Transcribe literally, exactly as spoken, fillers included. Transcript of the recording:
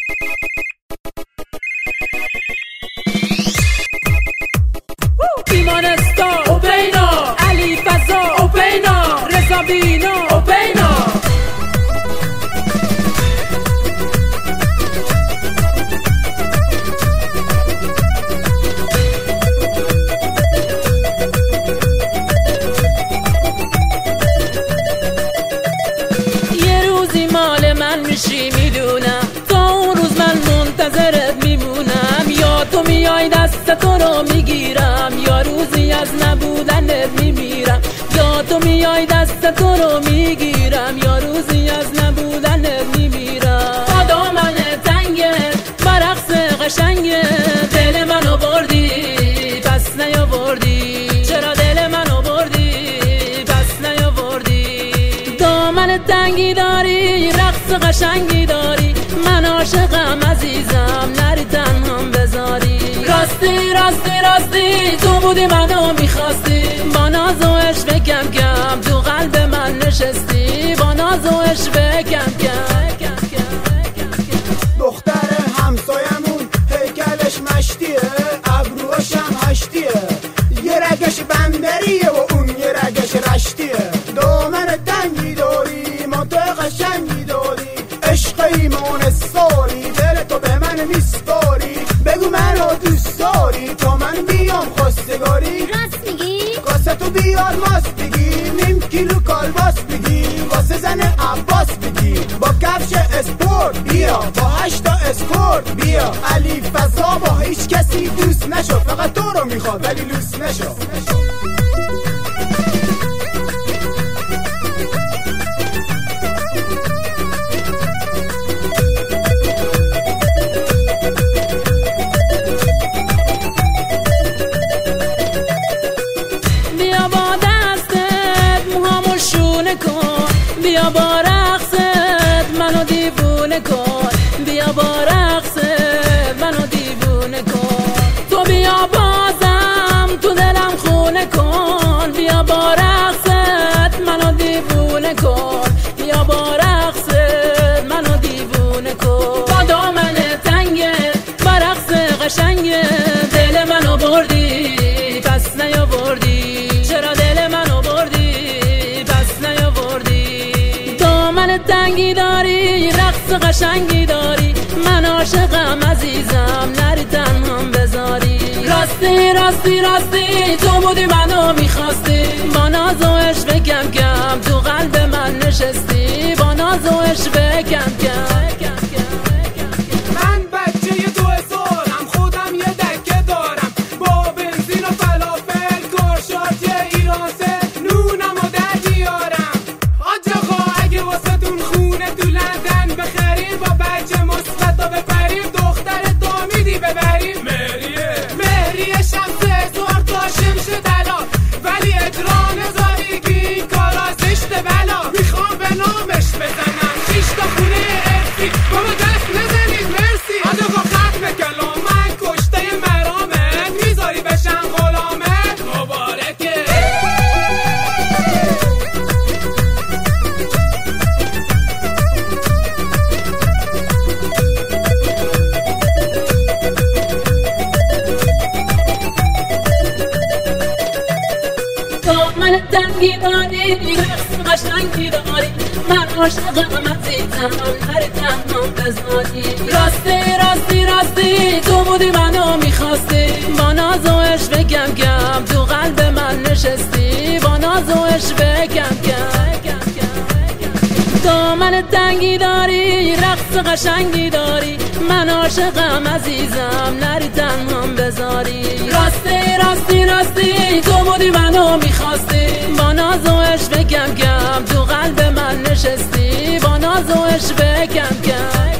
بیمارستان اوپینا، علی فضا اوپینا، رضا بینا اوپینا. یه روزی مال من میشی میدونم، تا اون روز من منتظرت میمونم. یا تو میای دست تو رو میگیرم، یا روزی از نبودنت میمیرم. یا تو میای دست تو رو میگیرم، یا روزی از نبودنت میمیرم. با دامن تنگت برقص قشنگه، دل منو بردی پس نیاوردی. چرا دل منو بردی پس نیاوردی؟ دامن تنگی داری، رقص قشنگی داری، من عاشقم عزیزم، نری تنهام بذاری. راستی راستی راستی تو بودی منو میخواستی، با ناز و عشق کم کم تو قلب من نشستی. با ناز و عشق کم کم دختر همسایمون هیکلش مشتیه، ابروهاش هم هشتیه، یه رگش بندریه و اون یه رگش رشتیه. دامن تنگی داری، منطقه قشنگی داری، عشق ایمانستاری، دل تو به من میسپاری. بگو منو دوست داری تا من بیام خواستگاری. راست میگی؟ کاسه تو بیار ماست بگی، نیم کیلو کالباس بگی، واسه زن عباس بگی، با کفش اسپورت بیا، با هشتا اسکورت بیا. علی فضا با هیچ کسی دوست نشد، فقط تو رو میخواد ولی لوس نشد. بیا با رقصت منو دیوونه کن، بیا با رقصت منو دیوونه کن. تو بیا بازم تو دلم خونه کن، بیا با رقصت منو دیوونه کن، بیا با رقصت منو دیوونه کن. با دامن تنگت با رقص قشنگه، دل منو بردی پس نیاوردی. چرا دل منو بردی پس نیاوردی؟ دامن تنگی داری، رقص قشنگی داری، من عاشقم عزیزم، نری تنهام بذاری. راستی راستی راستی تو بودی منو میخواستی، با ناز و عشق کم کم تو قلب من نشستی. با ناز و عشق کم کم من بچه دو سالم، خودم یه دکه دارم، با بنزین و فلافل کارشات ایران سه، نونم و در دیارم. آج آقا اگه واسه تون خونه تو لندن بخریم، با بچه مثبتا بپریم، دختر دامیدی ببریم. مهریه مهریه شمس سوار تا شمش طلا، ولی اجرا نذاری که این کارا زشت بلا. میخوام به نامش بزنم شیش تا خونه ارسی، بابا دست نزنید مرسی. آج آقا ختم کلام من کشته مرامت، میذاری بشم غلامت مبارکه. دامن تنگی داری، رقص قشنگی داری، من عاشقم عزیزم، نری تنهام بذاری. راستی راستی راستی تو بودی منو میخواستی، با ناز و عشق کم کم تو قلب من نشستی. با ناز و عشق کم کم دامن تنگی داری، رقص قشنگی داری، من عاشقم عزیزم، نری تنهام بذاری. راستی راستی راستی تو بودی منو میخواستی، با ناز و عشق کم کم تو قلب من نشستی. با ناز و عشق کم کم